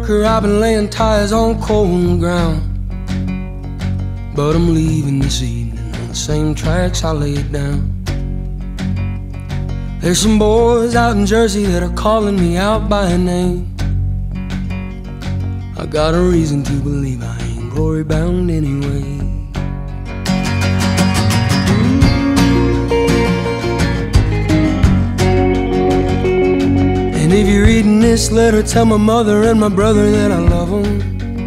worker, I've been laying tires on cold ground. But I'm leaving this evening on the same tracks I laid down. There's some boys out in Jersey that are calling me out by name. I got a reason to believe I ain't glory bound anyway. And if you're reading this letter, tell my mother and my brother that I love them.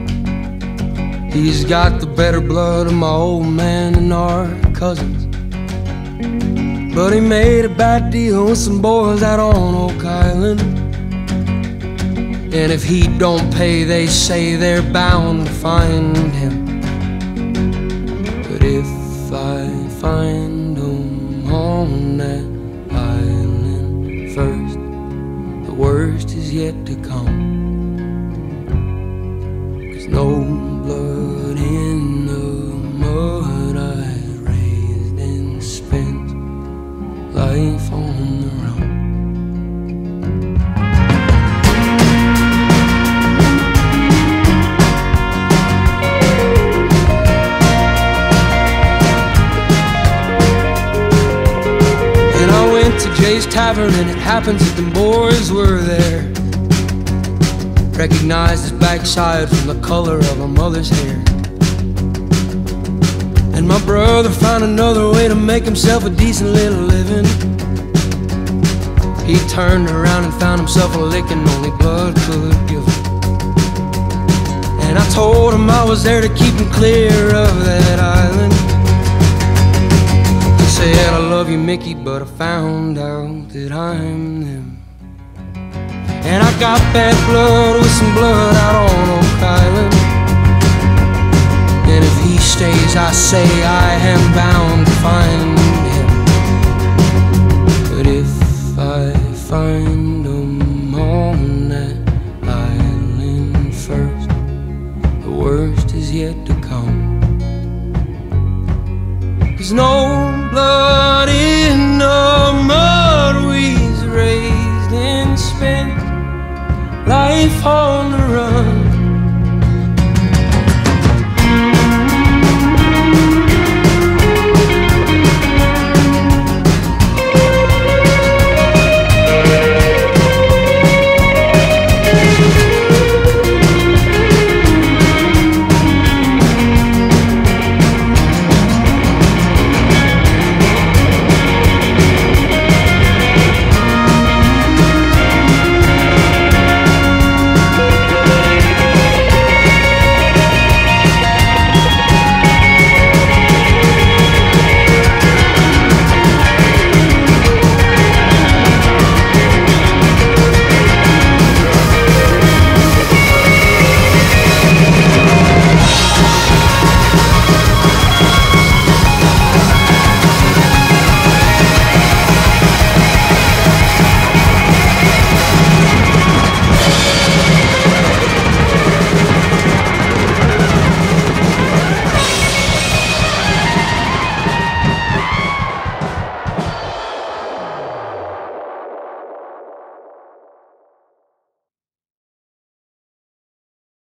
He's got the better blood of my old man and our cousins. But he made a bad deal with some boys out on Oak Island. And if he don't pay, they say they're bound to find him. But if I find him on that island first, the worst is yet to come. 'Cause no blood in the mud, I raised and spent life on the run. And I went to Jay's Tavern, and it happens that the boys were there. Recognized his backside from the color of my mother's hair. And my brother found another way to make himself a decent little living. He turned around and found himself a licking only blood could give him. And I told him I was there to keep him clear of that island. He said, I love you, Mickey, but I found out that I'm them. And I got bad blood with some blood out on Oak Island. And if he stays, I say I am bound to find him. But if I find him on that island first, the worst is yet to come. 'Cause no blood in the mud, we's raised and spent life on